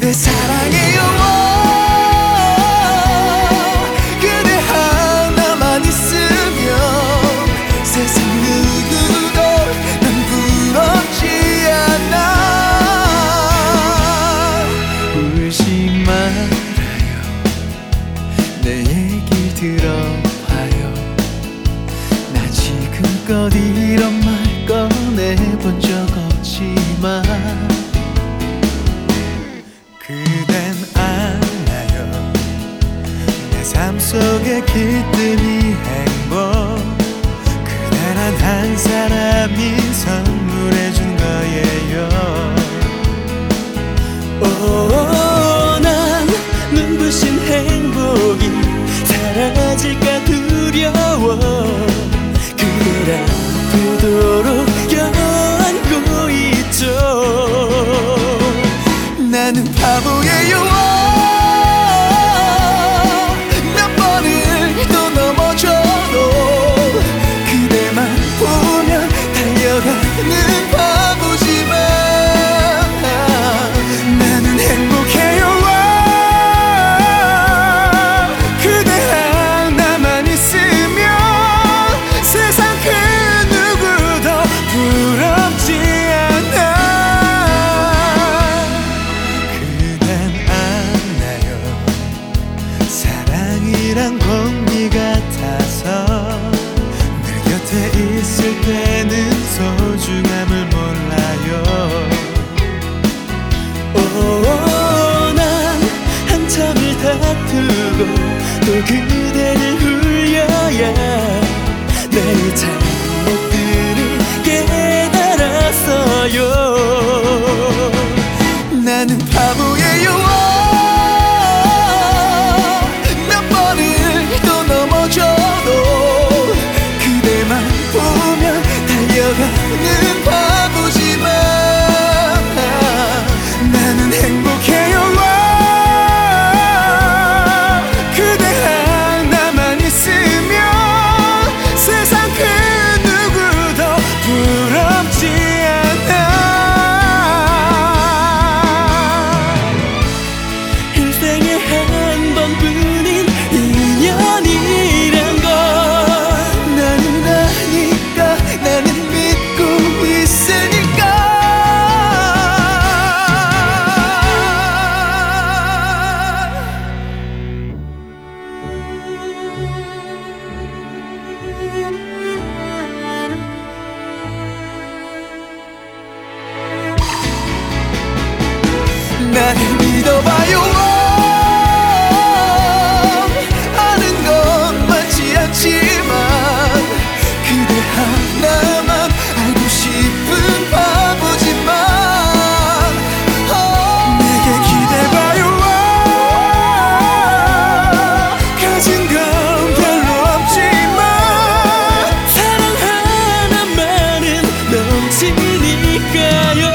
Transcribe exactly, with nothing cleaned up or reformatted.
그대 사랑해요. 그대 하나만 있으면 세상 누구도 난 부럽지 않아. 울지 말아요. 내 얘기 들어봐요. 나 지금껏 이런 말 꺼내본 적 없지만 그댄 알아요. 내 삶 속의 기쁨이 행복, 그댄 한 사람이 선물해준 거예요. 오, 난 눈부신 행복이 사라질까 두려워. 그대를 아프도록 껴안고 있죠. 나는 바보예요. 몇 번을 또 넘어져도 그대만 보면 달려가는 바보지만 나는 행복해요. 그대 하나만 있으면 세상 그 누구도 부럽지 않아. 그댄 알아요. 사랑이란 공기 같아서 늘 곁에 있을 때는 소중함을 몰라요. 오, 난 한참을 다투고 또 그대를 울려야 나의 잘못들을 깨달았어요. 나는 바보예요. 몇 번을 또 넘어져도 그대만 보면 달려가는 바보지만 나는 행복해요. 그대 하나만 있으면 세상 그 누구도 부럽지 않아. 인생에 한 번뿐인 인연이란 걸 나는 아니까, 나는 믿고 있으니까. 나를 믿어봐요. 아는 건 많지 않지만 그대 하나만 알고 싶은 바보지만 어, 내게 기대봐요. 가진 건 별로 없지만 사랑 하나만은 넘치니까요.